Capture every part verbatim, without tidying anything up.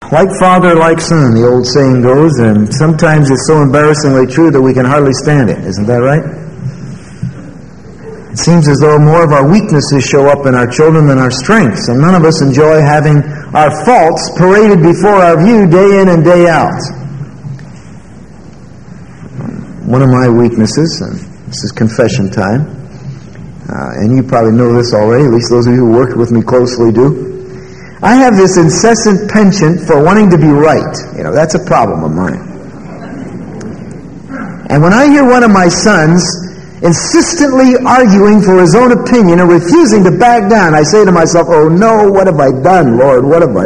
Like father, like son, the old saying goes, and sometimes it's so embarrassingly true that we can hardly stand it. Isn't that right? It seems as though more of our weaknesses show up in our children than our strengths, and none of us enjoy having our faults paraded before our view day in and day out. One of my weaknesses, and this is confession time, uh, and you probably know this already, at least those of you who worked with me closely do. I have this incessant penchant for wanting to be right. You know, that's a problem of mine. And when I hear one of my sons insistently arguing for his own opinion and refusing to back down, I say to myself, oh no, what have I done, Lord? What have I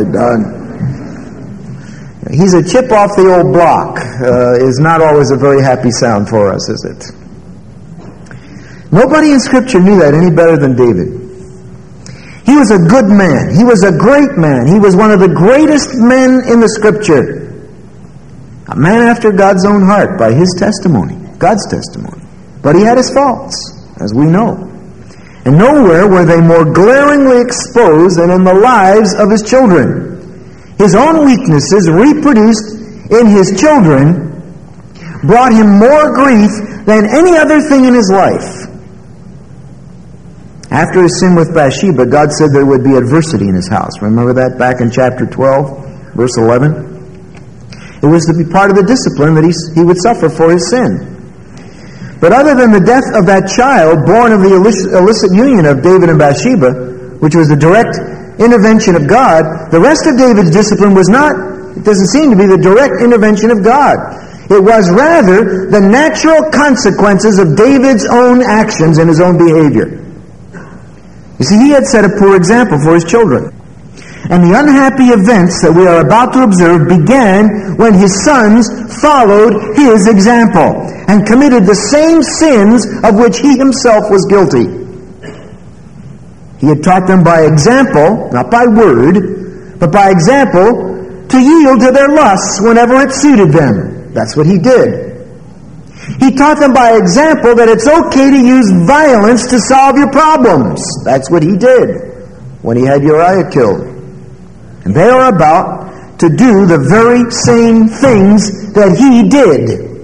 done? He's a chip off the old block uh, is not always a very happy sound for us, is it? Nobody in Scripture knew that any better than David. He was a good man. He was a great man. He was one of the greatest men in the Scripture. A man after God's own heart by his testimony, God's testimony. But he had his faults, as we know. And nowhere were they more glaringly exposed than in the lives of his children. His own weaknesses reproduced in his children brought him more grief than any other thing in his life. After his sin with Bathsheba, God said there would be adversity in his house. Remember that back in chapter twelve, verse eleven? It was to be part of the discipline that he, he would suffer for his sin. But other than the death of that child, born of the illicit, illicit union of David and Bathsheba, which was the direct intervention of God, the rest of David's discipline was not, it doesn't seem to be the direct intervention of God. It was rather the natural consequences of David's own actions and his own behavior. You see, he had set a poor example for his children. And the unhappy events that we are about to observe began when his sons followed his example and committed the same sins of which he himself was guilty. He had taught them by example, not by word, but by example, to yield to their lusts whenever it suited them. That's what he did. He taught them by example that it's okay to use violence to solve your problems. That's what he did when he had Uriah killed. And they are about to do the very same things that he did.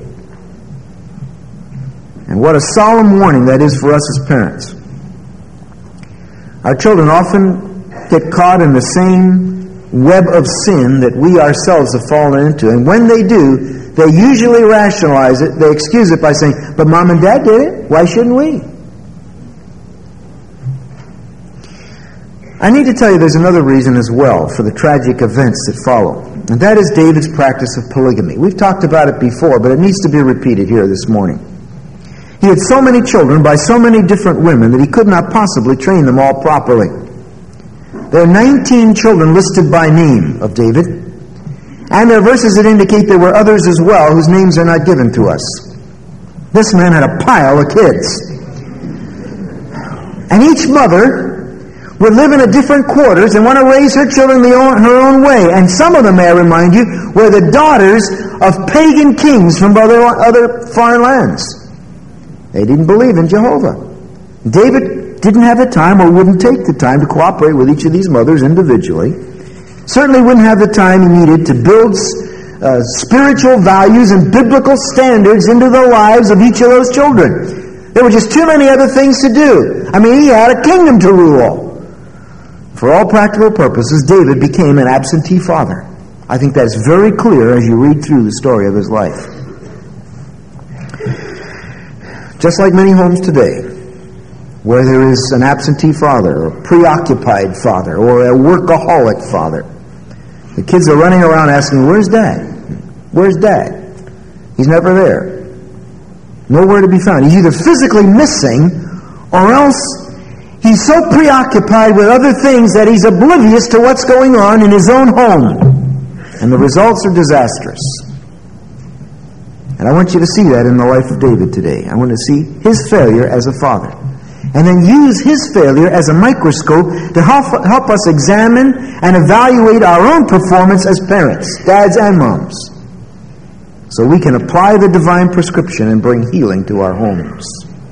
And what a solemn warning that is for us as parents. Our children often get caught in the same web of sin that we ourselves have fallen into. And when they do, they usually rationalize it, they excuse it by saying, but mom and dad did it, why shouldn't we? I need to tell you there's another reason as well for the tragic events that follow. And that is David's practice of polygamy. We've talked about it before, but it needs to be repeated here this morning. He had so many children by so many different women that he could not possibly train them all properly. There are nineteen children listed by name of David. And there are verses that indicate there were others as well whose names are not given to us. This man had a pile of kids. And each mother would live in a different quarters and want to raise her children the own, her own way. And some of them, may I remind you, were the daughters of pagan kings from other, other foreign lands. They didn't believe in Jehovah. David didn't have the time or wouldn't take the time to cooperate with each of these mothers individually. Certainly wouldn't have the time he needed to build uh, spiritual values and biblical standards into the lives of each of those children. There were just too many other things to do. I mean, he had a kingdom to rule. For all practical purposes, David became an absentee father. I think that's very clear as you read through the story of his life. Just like many homes today, where there is an absentee father, or a preoccupied father, or a workaholic father. The kids are running around asking, where's Dad? Where's Dad? He's never there. Nowhere to be found. He's either physically missing, or else he's so preoccupied with other things that he's oblivious to what's going on in his own home. And the results are disastrous. And I want you to see that in the life of David today. I want to see his failure as a father. And then use his failure as a microscope to help, help us examine and evaluate our own performance as parents, dads and moms, so we can apply the divine prescription and bring healing to our homes.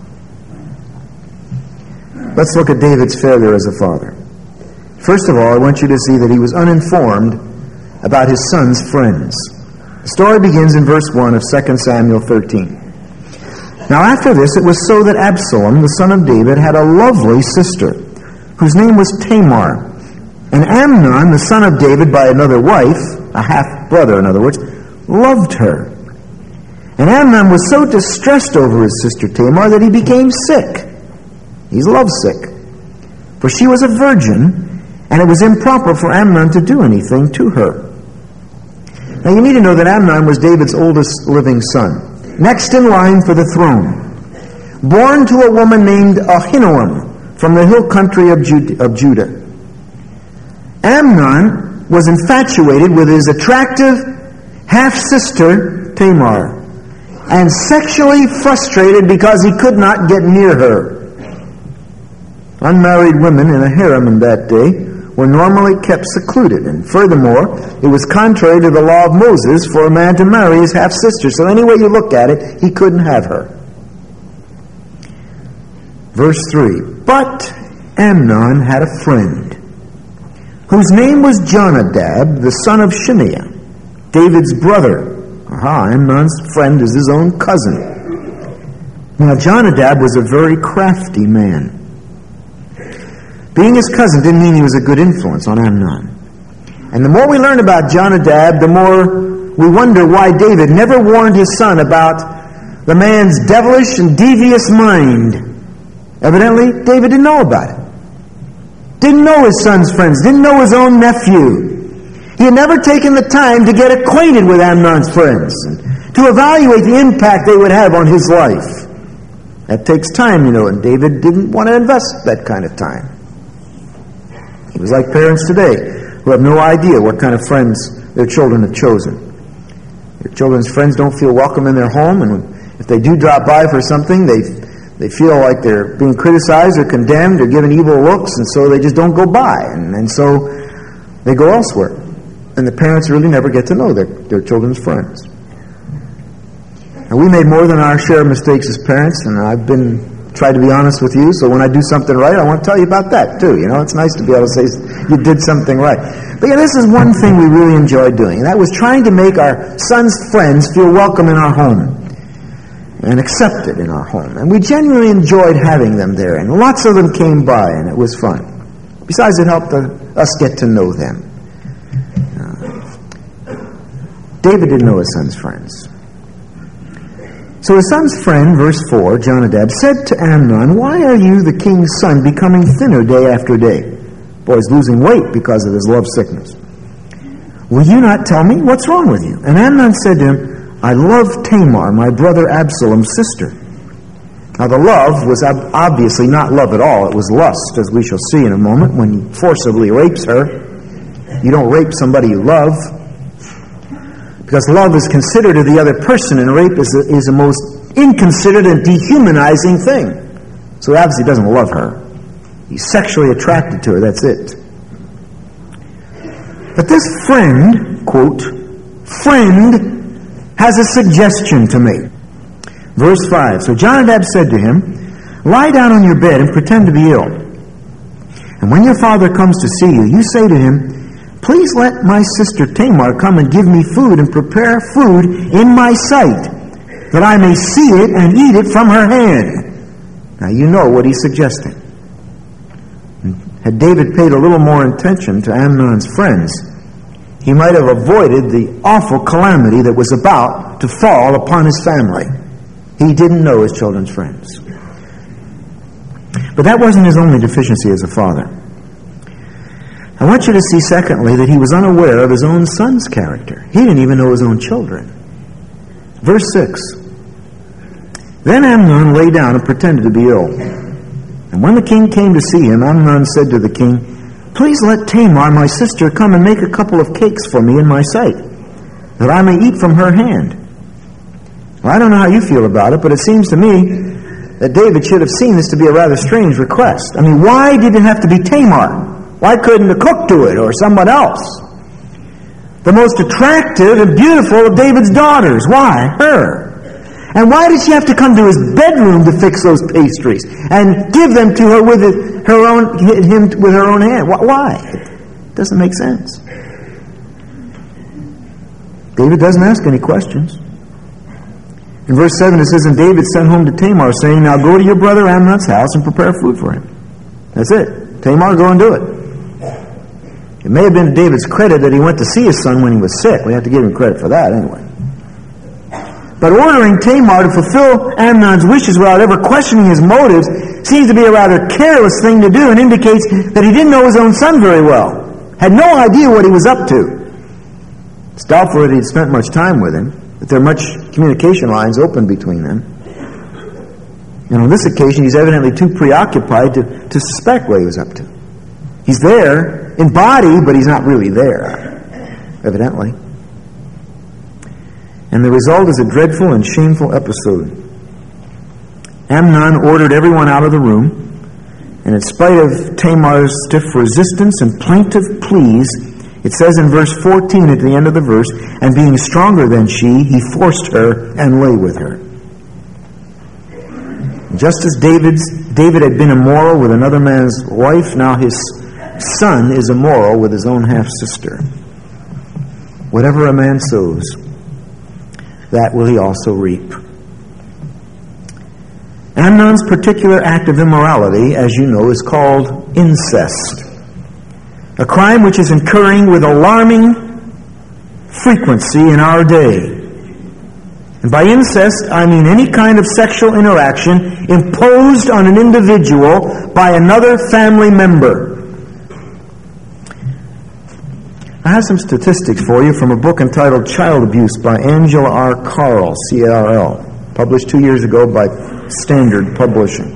Let's look at David's failure as a father. First of all, I want you to see that he was uninformed about his son's friends. The story begins in verse one of Second Samuel thirteen. Now after this, it was so that Absalom, the son of David, had a lovely sister, whose name was Tamar. And Amnon, the son of David by another wife, a half-brother in other words, loved her. And Amnon was so distressed over his sister Tamar that he became sick. He's lovesick. For she was a virgin, and it was improper for Amnon to do anything to her. Now you need to know that Amnon was David's oldest living son, next in line for the throne, born to a woman named Ahinoam from the hill country of Judah. Amnon was infatuated with his attractive half-sister Tamar and sexually frustrated because he could not get near her. Unmarried women in a harem in that day were normally kept secluded, and furthermore, it was contrary to the law of Moses for a man to marry his half-sister. So any way you look at it, he couldn't have her. Verse three, but Amnon had a friend, whose name was Jonadab, the son of Shimeah, David's brother. Aha, Amnon's friend is his own cousin. Now Jonadab was a very crafty man. Being his cousin didn't mean he was a good influence on Amnon. And the more we learn about Jonadab, the more we wonder why David never warned his son about the man's devilish and devious mind. Evidently, David didn't know about it. Didn't know his son's friends. Didn't know his own nephew. He had never taken the time to get acquainted with Amnon's friends and to evaluate the impact they would have on his life. That takes time, you know, and David didn't want to invest that kind of time. He was like parents today who have no idea what kind of friends their children have chosen. Their children's friends don't feel welcome in their home, and if they do drop by for something, they they feel like they're being criticized or condemned or given evil looks, and so they just don't go by, and, and so they go elsewhere. And the parents really never get to know their, their children's friends. And we made more than our share of mistakes as parents, and I've been tried to be honest with you, so when I do something right, I want to tell you about that too. You know, it's nice to be able to say you did something right. But yeah, this is one thing we really enjoyed doing, and that was trying to make our son's friends feel welcome in our home and accepted in our home. And we genuinely enjoyed having them there, and lots of them came by, and it was fun. Besides, it helped us get to know them. David didn't know his son's friends. So his son's friend, verse four, Jonadab, said to Amnon, "Why are you, the king's son, becoming thinner day after day?" Boy, he's losing weight because of his love sickness. "Will you not tell me? What's wrong with you?" And Amnon said to him, "I love Tamar, my brother Absalom's sister." Now the love was ob- obviously not love at all. It was lust, as we shall see in a moment, when he forcibly rapes her. You don't rape somebody you love, because love is considered of the other person, and rape is a, is a most inconsiderate and dehumanizing thing. So he obviously doesn't love her. He's sexually attracted to her, that's it. But this friend, quote, friend, has a suggestion to make. Verse five, so Jonadab said to him, "Lie down on your bed and pretend to be ill. And when your father comes to see you, you say to him, 'Please let my sister Tamar come and give me food and prepare food in my sight, that I may see it and eat it from her hand.'" Now you know what he's suggesting. Had David paid a little more attention to Amnon's friends, he might have avoided the awful calamity that was about to fall upon his family. He didn't know his children's friends. But that wasn't his only deficiency as a father. I want you to see, secondly, that he was unaware of his own son's character. He didn't even know his own children. Verse six, then Amnon lay down and pretended to be ill. And when the king came to see him, Amnon said to the king, "Please let Tamar, my sister, come and make a couple of cakes for me in my sight, that I may eat from her hand." Well, I don't know how you feel about it, but it seems to me that David should have seen this to be a rather strange request. I mean, why did it have to be Tamar? Why couldn't the cook do it, or someone else? The most attractive and beautiful of David's daughters. Why? Her. And why did she have to come to his bedroom to fix those pastries and give them to her with it, her own him with her own hand? Why? It doesn't make sense. David doesn't ask any questions. In verse seven it says, and David sent home to Tamar, saying, now go to your brother Amnon's house and prepare food for him. That's it. Tamar, go and do it. It may have been to David's credit that he went to see his son when he was sick. We have to give him credit for that anyway. But ordering Tamar to fulfill Amnon's wishes without ever questioning his motives seems to be a rather careless thing to do and indicates that he didn't know his own son very well. Had no idea what he was up to. It's doubtful that he'd spent much time with him, that there are much communication lines open between them. And on this occasion, he's evidently too preoccupied to, to suspect what he was up to. He's there in body, but he's not really there, evidently. And the result is a dreadful and shameful episode. Amnon ordered everyone out of the room, and in spite of Tamar's stiff resistance and plaintive pleas, it says in verse fourteen at the end of the verse, and being stronger than she, he forced her and lay with her. Just as David's, David had been immoral with another man's wife, now his son is immoral with his own half-sister. Whatever a man sows, that will he also reap. Amnon's particular act of immorality, as you know, is called incest. A crime which is occurring with alarming frequency in our day. And by incest, I mean any kind of sexual interaction imposed on an individual by another family member. I have some statistics for you from a book entitled Child Abuse by Angela R. Carl, C A R L, published two years ago by Standard Publishing.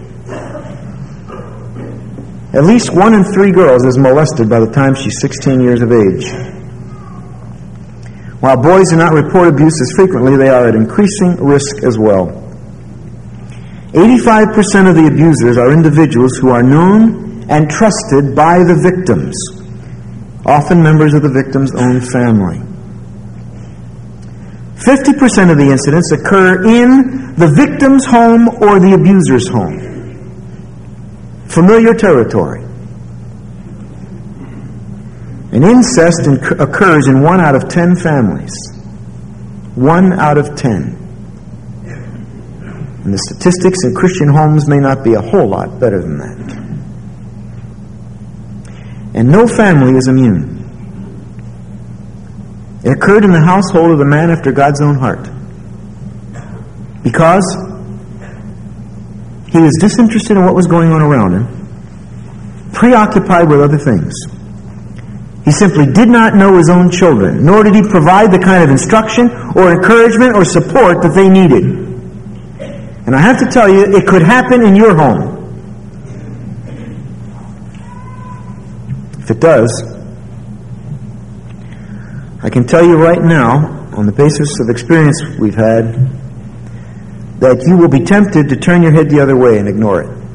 At least one in three girls is molested by the time she's sixteen years of age. While boys do not report abuse as frequently, they are at increasing risk as well. eighty-five percent of the abusers are individuals who are known and trusted by the victims, often members of the victim's own family. fifty percent of the incidents occur in the victim's home or the abuser's home. Familiar territory. And incest inc- occurs in one out of ten families. One out of ten. And the statistics in Christian homes may not be a whole lot better than that. And no family is immune. It occurred in the household of the man after God's own heart. Because he was disinterested in what was going on around him, preoccupied with other things. He simply did not know his own children, nor did he provide the kind of instruction or encouragement or support that they needed. And I have to tell you, it could happen in your home. If it does, I can tell you right now, on the basis of experience we've had, that you will be tempted to turn your head the other way and ignore it,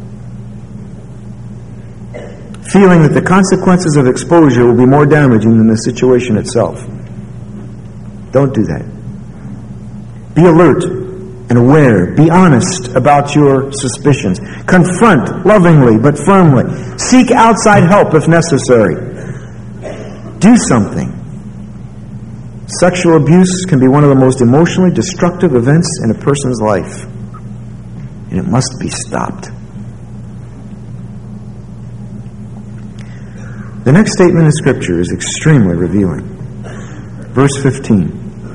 feeling that the consequences of exposure will be more damaging than the situation itself. Don't do that. Be alert and aware. Be honest about your suspicions. Confront lovingly but firmly. Seek outside help if necessary. Do something. Sexual abuse can be one of the most emotionally destructive events in a person's life, and it must be stopped. The next statement in Scripture is extremely revealing. Verse fifteen.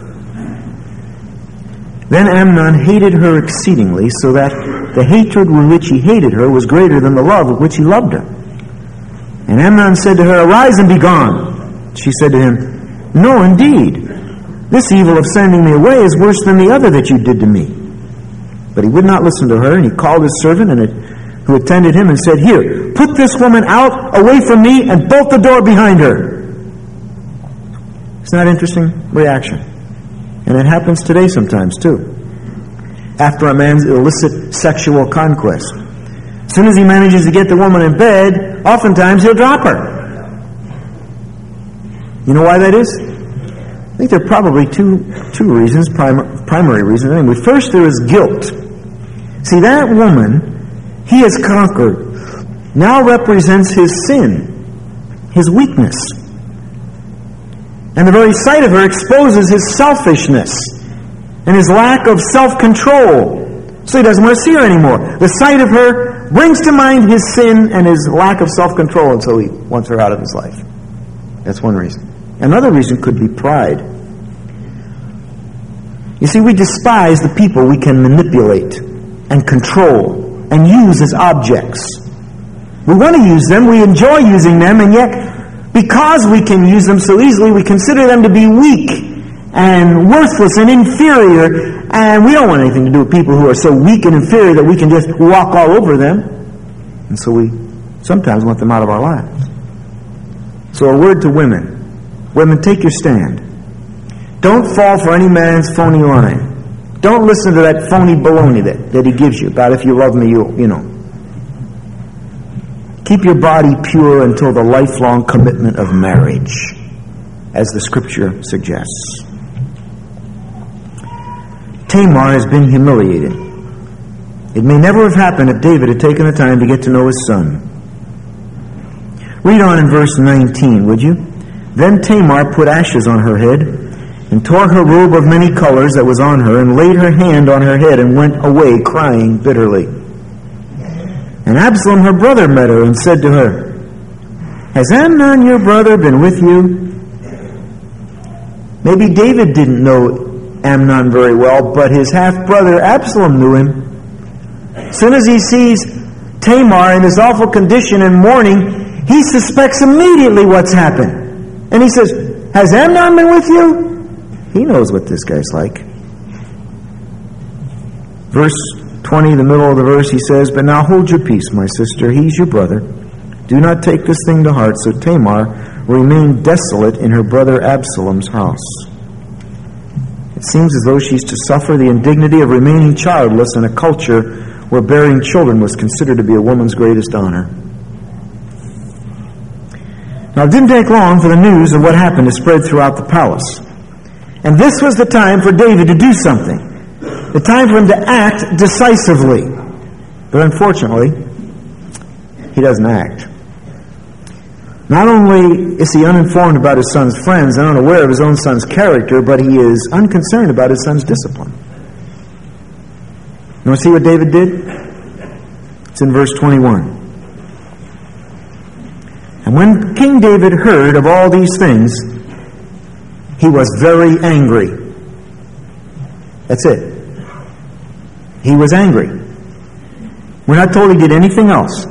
Then Amnon hated her exceedingly, so that the hatred with which he hated her was greater than the love with which he loved her. And Amnon said to her, "Arise and be gone." She said to him, "No, indeed. This evil of sending me away is worse than the other that you did to me." But he would not listen to her, and he called his servant and it, who attended him and said, "Here, put this woman out, away from me, and bolt the door behind her." Isn't that an interesting reaction? And it happens today sometimes, too. After a man's illicit sexual conquest, as soon as he manages to get the woman in bed, oftentimes he'll drop her. You know why that is? I think there are probably two two reasons, prim- primary reasons. Anyway, first, there is guilt. See, that woman he has conquered now represents his sin, his weakness. And the very sight of her exposes his selfishness and his lack of self-control. So he doesn't want to see her anymore. The sight of her brings to mind his sin and his lack of self-control, and so he wants her out of his life. That's one reason. Another reason could be pride. You see, we despise the people we can manipulate and control and use as objects. We want to use them, we enjoy using them, and yet because we can use them so easily, we consider them to be weak and worthless and inferior, and we don't want anything to do with people who are so weak and inferior that we can just walk all over them. And so we sometimes want them out of our lives. So a word to women. Women, take your stand. Don't fall for any man's phony line. Don't listen to that phony baloney that, that he gives you about if you love me, you you know. Keep your body pure until the lifelong commitment of marriage, as the Scripture suggests. Tamar has been humiliated. It may never have happened if David had taken the time to get to know his son. Read on in verse nineteen, would you? Then Tamar put ashes on her head, and tore her robe of many colors that was on her, and laid her hand on her head, and went away crying bitterly. And Absalom her brother met her, and said to her, Has Amnon your brother been with you? Maybe David didn't know Amnon very well, but his half-brother Absalom knew him. As soon as he sees Tamar in this awful condition and mourning, he suspects immediately what's happened. And he says, Has Amnon been with you? He knows what this guy's like. Verse twenty, the middle of the verse, he says, But now hold your peace, my sister. He's your brother. Do not take this thing to heart. So Tamar remained desolate in her brother Absalom's house. It seems as though she's to suffer the indignity of remaining childless in a culture where bearing children was considered to be a woman's greatest honor. Now, it didn't take long for the news of what happened to spread throughout the palace. And this was the time for David to do something. The time for him to act decisively. But unfortunately, he doesn't act. Not only is he uninformed about his son's friends and unaware of his own son's character, but he is unconcerned about his son's discipline. You want to see what David did? It's in verse twenty-one. And when King David heard of all these things, he was very angry. That's it. He was angry. We're not told he did anything else.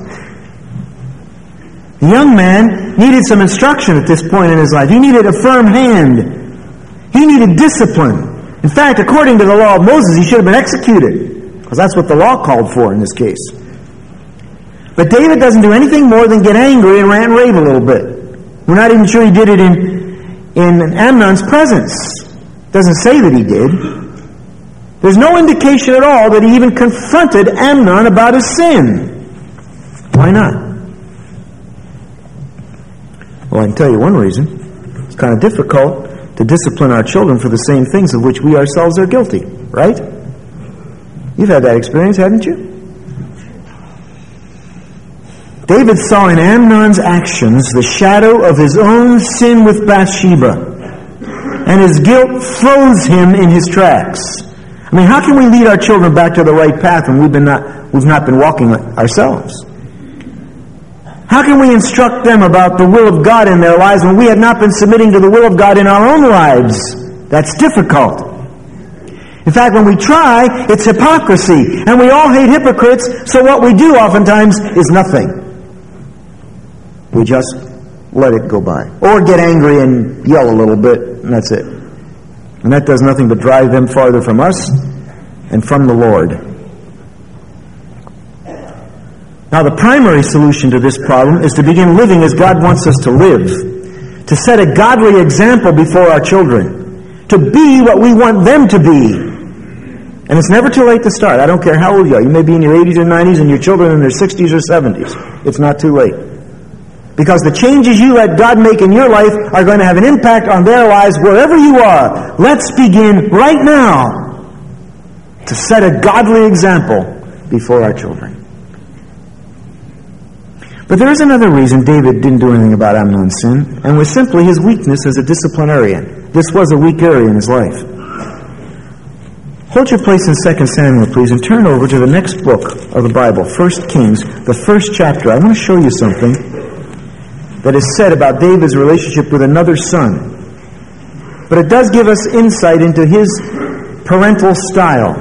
The young man needed some instruction at this point in his life. He needed a firm hand. He needed discipline. In fact, according to the law of Moses, he should have been executed, because that's what the law called for in this case. But David doesn't do anything more than get angry and rant and rave a little bit. We're not even sure he did it in, in Amnon's presence. It doesn't say that he did. There's no indication at all that he even confronted Amnon about his sin. Why not? Well, I can tell you one reason. It's kind of difficult to discipline our children for the same things of which we ourselves are guilty, right? You've had that experience, haven't you? David saw in Amnon's actions the shadow of his own sin with Bathsheba, and his guilt froze him in his tracks. I mean, how can we lead our children back to the right path when we've been not, we've not been walking ourselves? How can we instruct them about the will of God in their lives when we have not been submitting to the will of God in our own lives? That's difficult. In fact, when we try, it's hypocrisy. And we all hate hypocrites, so what we do oftentimes is nothing. We just let it go by. Or get angry and yell a little bit, and that's it. And that does nothing but drive them farther from us and from the Lord. Now, the primary solution to this problem is to begin living as God wants us to live, to set a godly example before our children, to be what we want them to be. And it's never too late to start. I don't care how old you are. You may be in your eighties or nineties and your children in their sixties or seventies. It's not too late. Because the changes you let God make in your life are going to have an impact on their lives wherever you are. Let's begin right now to set a godly example before our children. But there is another reason David didn't do anything about Amnon's sin, and was simply his weakness as a disciplinarian. This was a weak area in his life. Hold your place in Second Samuel, please, and turn over to the next book of the Bible, First Kings, the first chapter. I want to show you something that is said about David's relationship with another son. But it does give us insight into his parental style.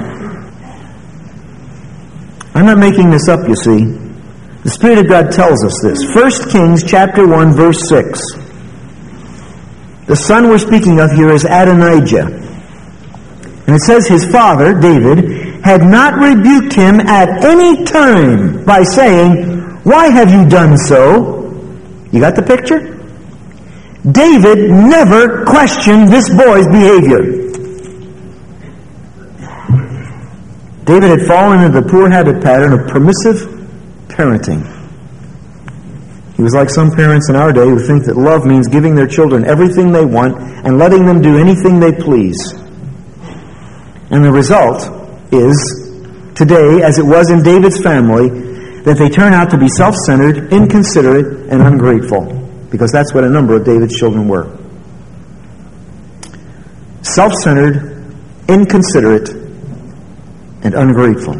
I'm not making this up, you see. The Spirit of God tells us this. First Kings chapter one, verse six. The son we're speaking of here is Adonijah. And it says his father, David, had not rebuked him at any time by saying, "Why have you done so?" You got the picture? David never questioned this boy's behavior. David had fallen into the poor habit pattern of permissive parenting. He was like some parents in our day who think that love means giving their children everything they want and letting them do anything they please. And the result is, today, as it was in David's family, that they turn out to be self-centered, inconsiderate, and ungrateful. Because that's what a number of David's children were. Self-centered, inconsiderate, and ungrateful.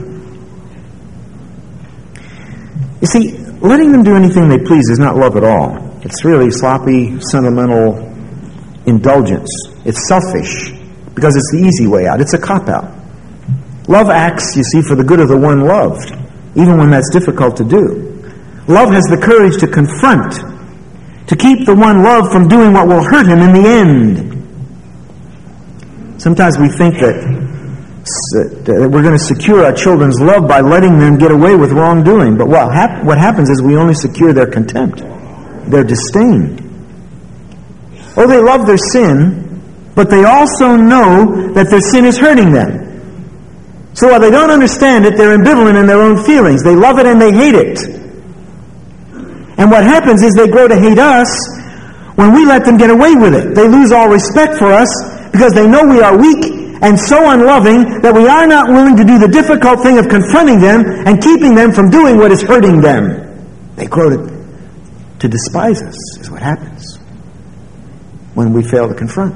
You see, letting them do anything they please is not love at all. It's really sloppy, sentimental indulgence. It's selfish, because it's the easy way out. It's a cop-out. Love acts, you see, for the good of the one loved, even when that's difficult to do. Love has the courage to confront, to keep the one loved from doing what will hurt him in the end. Sometimes we think that that we're going to secure our children's love by letting them get away with wrongdoing. But what, hap- what happens is we only secure their contempt, their disdain. Oh, they love their sin, but they also know that their sin is hurting them. So while they don't understand it, they're ambivalent in their own feelings. They love it and they hate it. And what happens is they grow to hate us when we let them get away with it. They lose all respect for us because they know we are weak and so unloving that we are not willing to do the difficult thing of confronting them and keeping them from doing what is hurting them. They grow to, to despise us, is what happens when we fail to confront.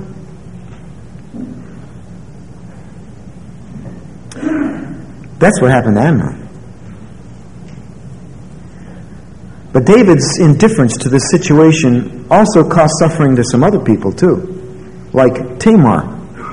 That's what happened to Amnon. But David's indifference to this situation also caused suffering to some other people too, like Tamar.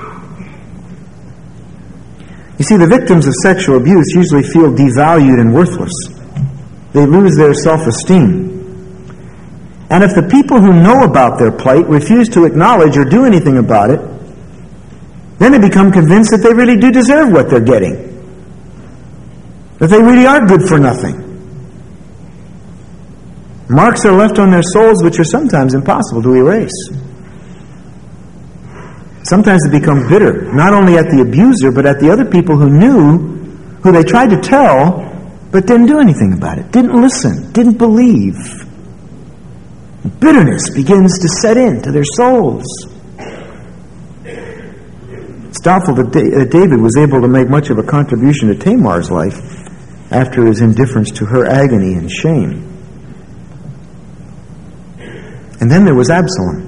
You see, the victims of sexual abuse usually feel devalued and worthless. They lose their self-esteem. And if the people who know about their plight refuse to acknowledge or do anything about it, then they become convinced that they really do deserve what they're getting. That they really are good for nothing. Marks are left on their souls which are sometimes impossible to erase. Sometimes they become bitter, not only at the abuser, but at the other people who knew, who they tried to tell, but didn't do anything about it, didn't listen, didn't believe. Bitterness begins to set into their souls. It's doubtful that David was able to make much of a contribution to Tamar's life after his indifference to her agony and shame. And then there was Absalom.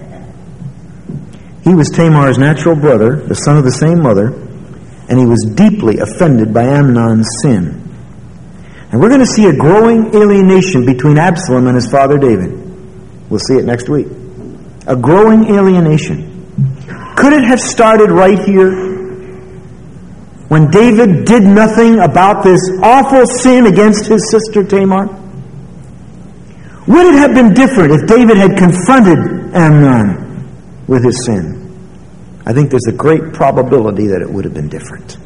He was Tamar's natural brother, the son of the same mother, and he was deeply offended by Amnon's sin. And we're going to see a growing alienation between Absalom and his father David. We'll see it next week. A growing alienation. Could it have started right here? When David did nothing about this awful sin against his sister Tamar? Would it have been different if David had confronted Amnon with his sin? I think there's a great probability that it would have been different.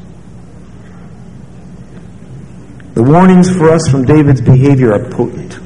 The warnings for us from David's behavior are potent.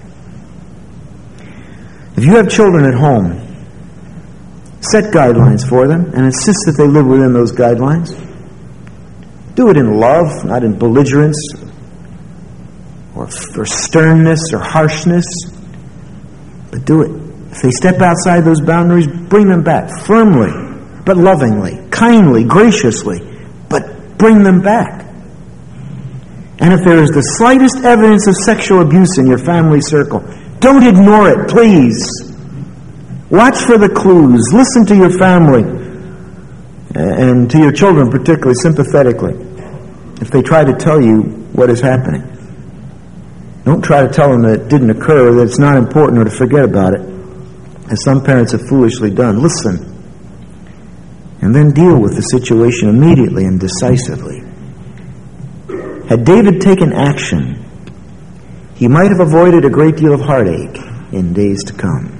If you have children at home, set guidelines for them and insist that they live within those guidelines. Do it in love, not in belligerence or, or sternness or harshness, but do it. If they step outside those boundaries, bring them back firmly, but lovingly, kindly, graciously, but bring them back. And if there is the slightest evidence of sexual abuse in your family circle, don't ignore it, please. Watch for the clues. Listen to your family and to your children particularly sympathetically if they try to tell you what is happening. Don't try to tell them that it didn't occur, that it's not important, or to forget about it, as some parents have foolishly done. Listen, and then deal with the situation immediately and decisively. Had David taken action, he might have avoided a great deal of heartache in days to come.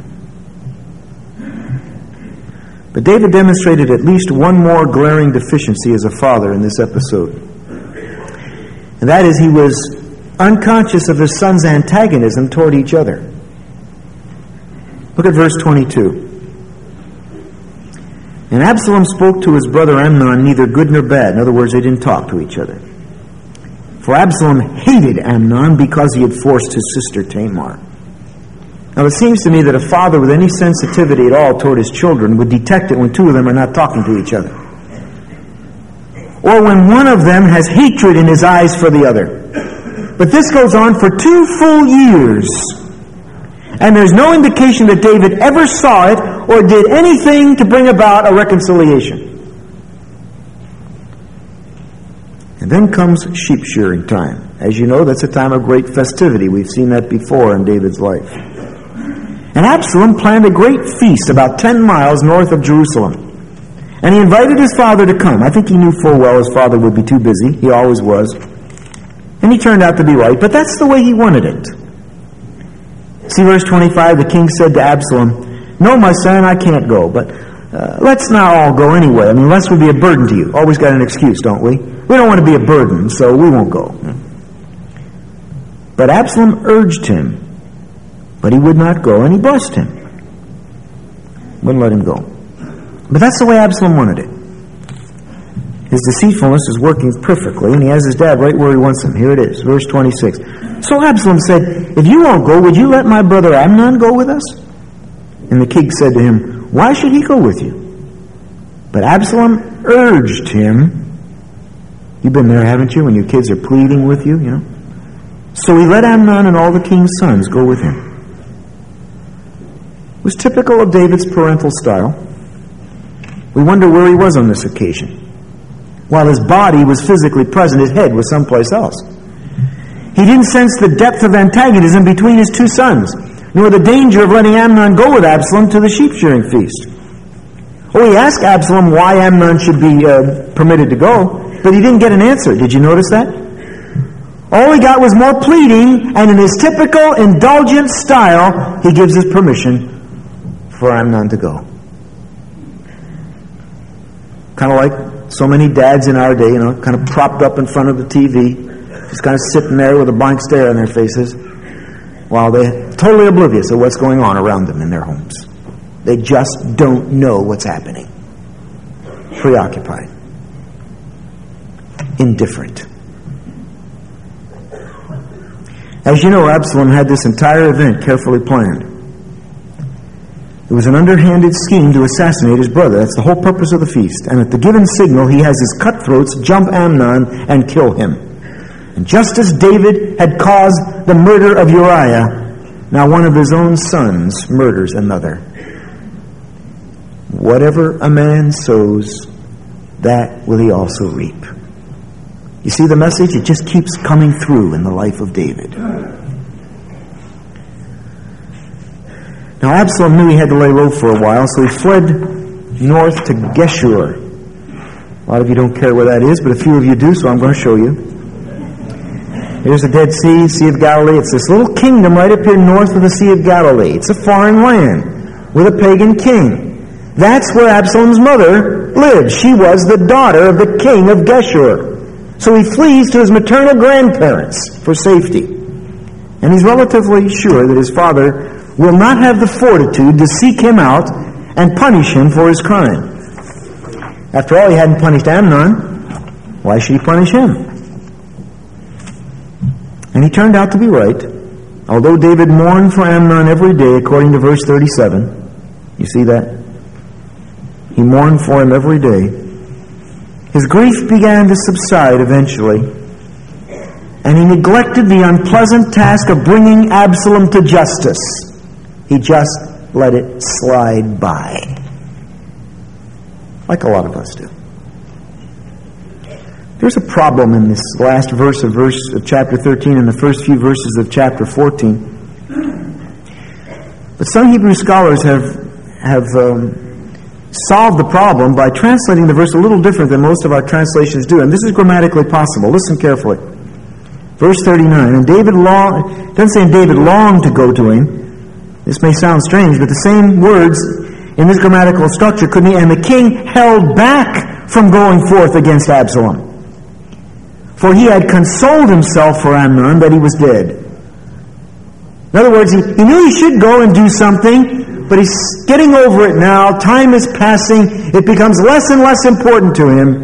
But David demonstrated at least one more glaring deficiency as a father in this episode. And that is, he was unconscious of his son's antagonism toward each other. Look at verse twenty-two. And Absalom spoke to his brother Amnon neither good nor bad. In other words, they didn't talk to each other. For Absalom hated Amnon because he had forced his sister Tamar. Now it seems to me that a father with any sensitivity at all toward his children would detect it when two of them are not talking to each other. Or when one of them has hatred in his eyes for the other. But this goes on for two full years. And there's no indication that David ever saw it or did anything to bring about a reconciliation. And then comes sheep shearing time. As you know, that's a time of great festivity. We've seen that before in David's life. And Absalom planned a great feast about ten miles north of Jerusalem. And he invited his father to come. I think he knew full well his father would be too busy. He always was. And he turned out to be right, but that's the way he wanted it. See verse twenty-five, the king said to Absalom, "No, my son, I can't go, but uh, let's not all go anyway. I mean, lest we be a burden to you." Always got an excuse, don't we? We don't want to be a burden, so we won't go. But Absalom urged him, but he would not go, and he blessed him. Wouldn't let him go. But that's the way Absalom wanted it. His deceitfulness is working perfectly, and he has his dad right where he wants him. Here it is, verse twenty-six. So Absalom said, "If you won't go, would you let my brother Amnon go with us?" And the king said to him, "Why should he go with you?" But Absalom urged him. You've been there, haven't you, when your kids are pleading with you, you know? So he let Amnon and all the king's sons go with him. It was typical of David's parental style. We wonder where he was on this occasion. While his body was physically present, his head was someplace else. He didn't sense the depth of antagonism between his two sons, nor the danger of letting Amnon go with Absalom to the sheep-shearing feast. Oh, he asked Absalom why Amnon should be uh, permitted to go, but he didn't get an answer. Did you notice that? All he got was more pleading, and in his typical indulgent style, he gives his permission for Amnon to go. Kind of like so many dads in our day, you know, kind of propped up in front of the T V, just kind of sitting there with a blank stare on their faces, while they're totally oblivious of what's going on around them in their homes. They just don't know what's happening. Preoccupied. Indifferent. As you know, Absalom had this entire event carefully planned. It was an underhanded scheme to assassinate his brother. That's the whole purpose of the feast. And at the given signal, he has his cutthroats jump Amnon and kill him. And just as David had caused the murder of Uriah, now one of his own sons murders another. Whatever a man sows, that will he also reap. You see the message? It just keeps coming through in the life of David. Now Absalom knew he had to lay low for a while, so he fled north to Geshur. A lot of you don't care where that is, but a few of you do, so I'm going to show you. Here's the Dead Sea, Sea of Galilee. It's this little kingdom right up here north of the Sea of Galilee. It's a foreign land with a pagan king. That's where Absalom's mother lived. She was the daughter of the king of Geshur. So he flees to his maternal grandparents for safety. And he's relatively sure that his father will not have the fortitude to seek him out and punish him for his crime. After all, he hadn't punished Amnon. Why should he punish him? And he turned out to be right. Although David mourned for Amnon every day, according to verse thirty-seven. You see that? He mourned for him every day. His grief began to subside eventually. And he neglected the unpleasant task of bringing Absalom to justice. He just let it slide by. Like a lot of us do. There's a problem in this last verse of verse of chapter thirteen and the first few verses of chapter fourteen. But some Hebrew scholars have have um, solved the problem by translating the verse a little different than most of our translations do, and this is grammatically possible. Listen carefully. Verse thirty-nine, and David long it doesn't say David longed to go to him. This may sound strange, but the same words in this grammatical structure could mean, and the king held back from going forth against Absalom. For he had consoled himself for Amnon that he was dead. In other words, he, he knew he should go and do something, but he's getting over it now. Time is passing. It becomes less and less important to him.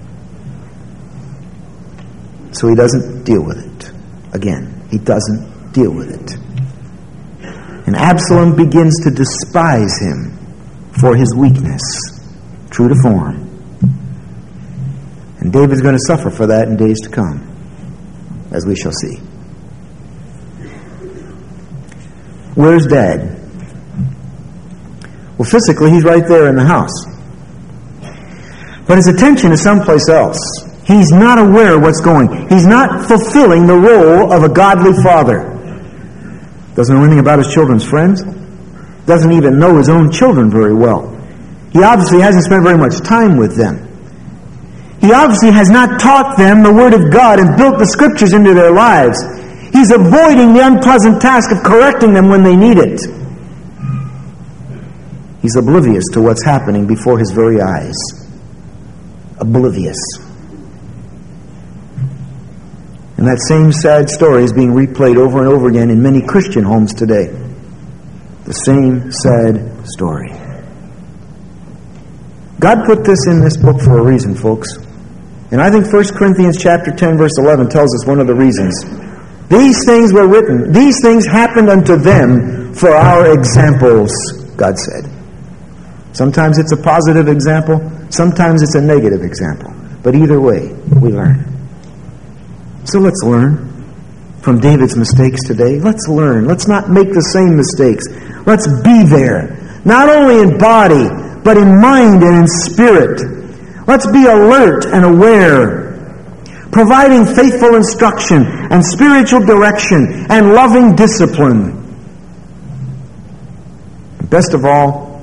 So he doesn't deal with it. Again, he doesn't deal with it. And Absalom begins to despise him for his weakness, true to form. And David's going to suffer for that in days to come, as we shall see. Where's Dad? Well, physically, he's right there in the house. But his attention is someplace else. He's not aware of what's going. He's not fulfilling the role of a godly father. Doesn't know anything about his children's friends. Doesn't even know his own children very well. He obviously hasn't spent very much time with them. He obviously has not taught them the Word of God and built the Scriptures into their lives. He's avoiding the unpleasant task of correcting them when they need it. He's oblivious to what's happening before his very eyes. Oblivious. And that same sad story is being replayed over and over again in many Christian homes today. The same sad story. God put this in this book for a reason, folks. And I think First Corinthians chapter ten, verse eleven tells us one of the reasons. These things were written, these things happened unto them for our examples, God said. Sometimes it's a positive example, sometimes it's a negative example. But either way, we learn. So let's learn from David's mistakes today. Let's learn. Let's not make the same mistakes. Let's be there, not only in body, but in mind and in spirit. Let's be alert and aware, providing faithful instruction and spiritual direction and loving discipline. Best of all,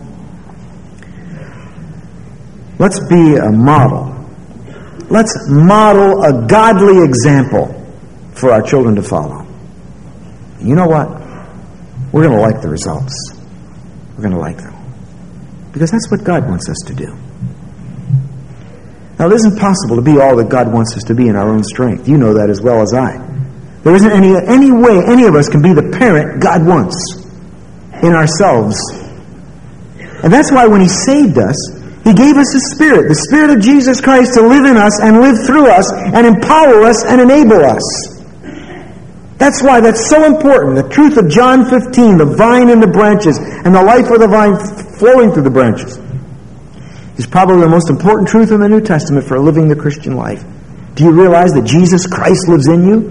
let's be a model. Let's model a godly example for our children to follow. You know what? We're going to like the results. We're going to like them. Because that's what God wants us to do. Now, it isn't possible to be all that God wants us to be in our own strength. You know that as well as I. There isn't any, any way any of us can be the parent God wants in ourselves. And that's why when He saved us, He gave us His Spirit, the Spirit of Jesus Christ, to live in us and live through us and empower us and enable us. That's why that's so important. The truth of John fifteen, the vine and the branches, and the life of the vine flowing through the branches, is probably the most important truth in the New Testament for living the Christian life. Do you realize that Jesus Christ lives in you?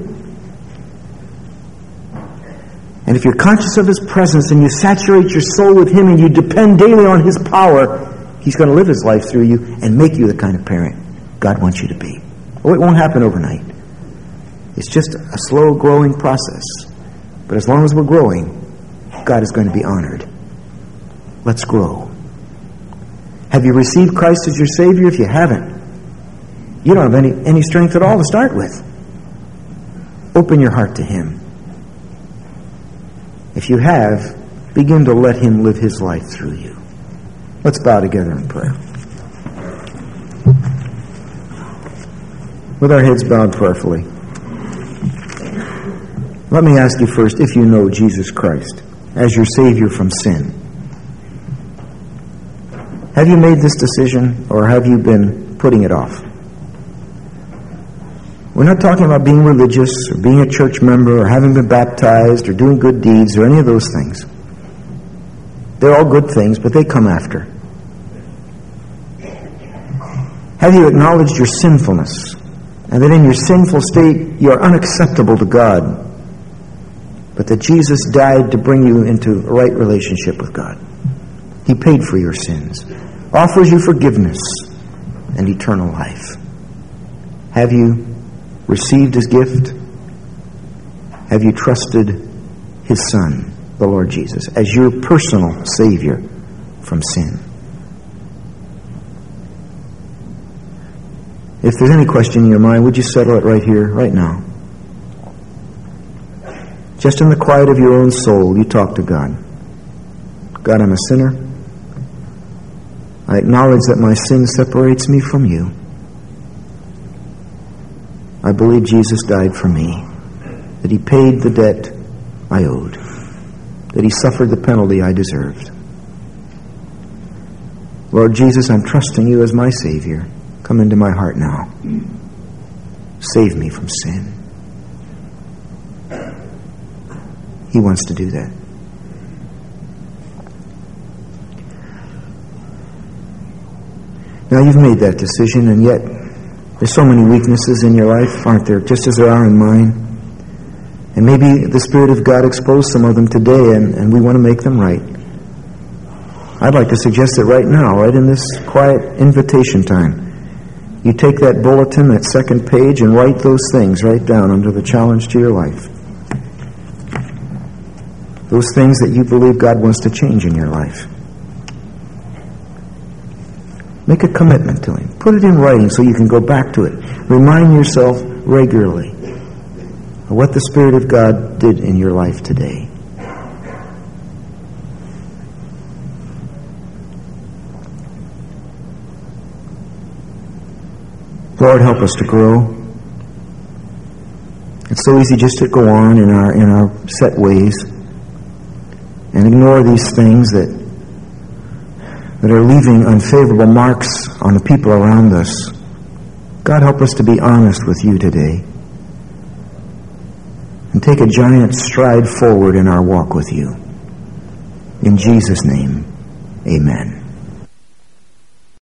And if you're conscious of His presence and you saturate your soul with Him and you depend daily on His power, He's going to live His life through you and make you the kind of parent God wants you to be. Oh, it won't happen overnight. It's just a slow growing process. But as long as we're growing, God is going to be honored. Let's grow. Have you received Christ as your Savior? If you haven't, you don't have any, any strength at all to start with. Open your heart to Him. If you have, begin to let Him live His life through you. Let's bow together in prayer. With our heads bowed prayerfully, let me ask you first if you know Jesus Christ as your Savior from sin. Have you made this decision, or have you been putting it off? We're not talking about being religious or being a church member or having been baptized or doing good deeds or any of those things. They're all good things, but they come after. Have you acknowledged your sinfulness and that in your sinful state you are unacceptable to God, but that Jesus died to bring you into a right relationship with God. He paid for your sins, offers you forgiveness and eternal life. Have you received His gift? Have you trusted His Son, the Lord Jesus, as your personal Savior from sin? If there's any question in your mind, would you settle it right here, right now? Just in the quiet of your own soul, you talk to God. God, I'm a sinner. I acknowledge that my sin separates me from you. I believe Jesus died for me, that He paid the debt I owed, that He suffered the penalty I deserved. Lord Jesus, I'm trusting you as my Savior. Come into my heart now. Save me from sin. He wants to do that. Now you've made that decision, and yet there's so many weaknesses in your life, aren't there? Just as there are in mine. And maybe the Spirit of God exposed some of them today, and, and we want to make them right. I'd like to suggest that right now, right in this quiet invitation time, you take that bulletin, that second page, and write those things right down under the challenge to your life. Those things that you believe God wants to change in your life. Make a commitment to Him. Put it in writing so you can go back to it. Remind yourself regularly of what the Spirit of God did in your life today. Lord, help us to grow. It's so easy just to go on in our in our set ways and ignore these things that that are leaving unfavorable marks on the people around us. God, help us to be honest with you today and take a giant stride forward in our walk with you. In Jesus' name, amen.